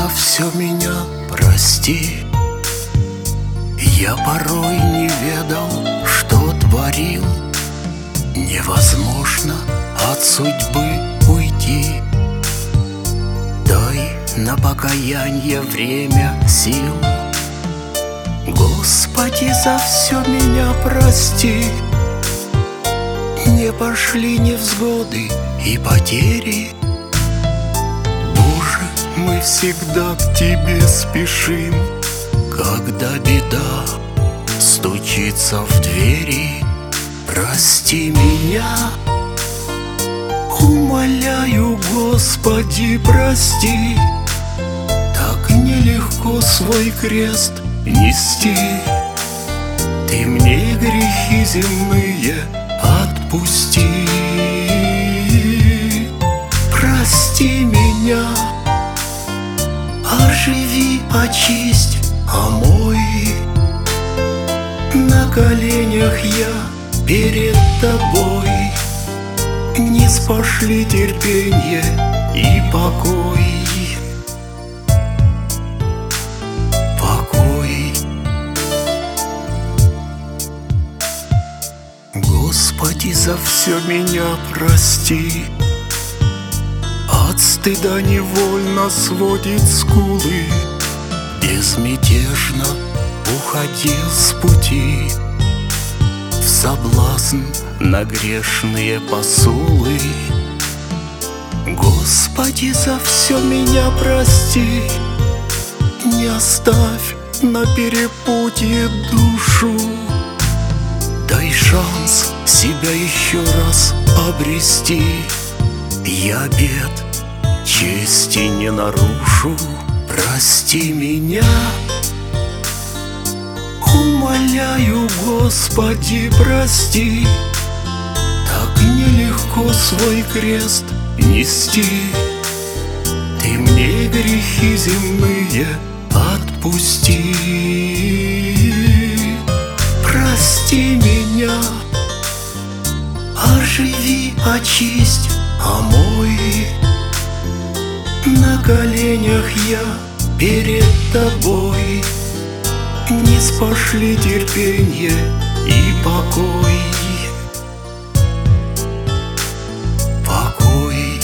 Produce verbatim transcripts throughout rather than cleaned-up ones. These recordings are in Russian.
за все меня прости. Я порой не ведал, что творил. Невозможно от судьбы уйти. Дай на покаяние время сил. Господи, за все меня прости. Не пошли невзгоды и потери. Боже, мы всегда к Тебе спешим, когда беда стучится в двери. Прости меня, умоляю, Господи, прости. Так нелегко свой крест нести. Ты мне грехи земные отпусти. Прости меня, оживи, очисть, омой. На коленях я перед Тобой. Не спошли терпенье и покой. Покой. Господи, за все меня прости. От стыда невольно сводит скулы. Безмятежно уходил с пути в соблазн на грешные посулы. Господи, за все меня прости. Не оставь на перепутье душу. Дай шанс себя еще раз обрести. Я обет чести не нарушу. Прости меня, умоляю, Господи, прости. Так нелегко свой крест нести. Ты мне грехи земные отпусти. Прости меня, оживи, очисть, омой. На коленях я перед Тобой. Не спошли терпенье и покой. Покой.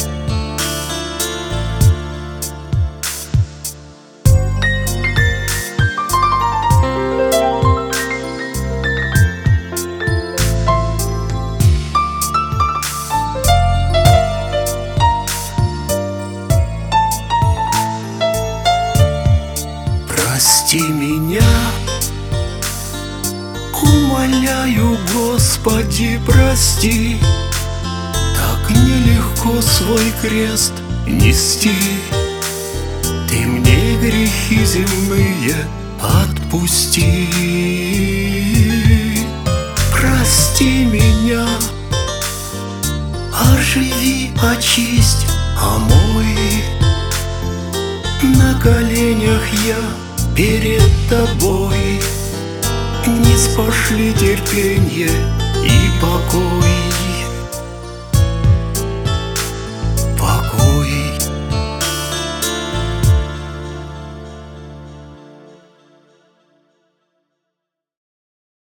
Прости меня, умоляю, Господи, прости. Так нелегко свой крест нести. Ты мне грехи земные отпусти. Прости меня, оживи, очисть, омой. На коленях я перед Тобой. Не спошли терпенье и покой.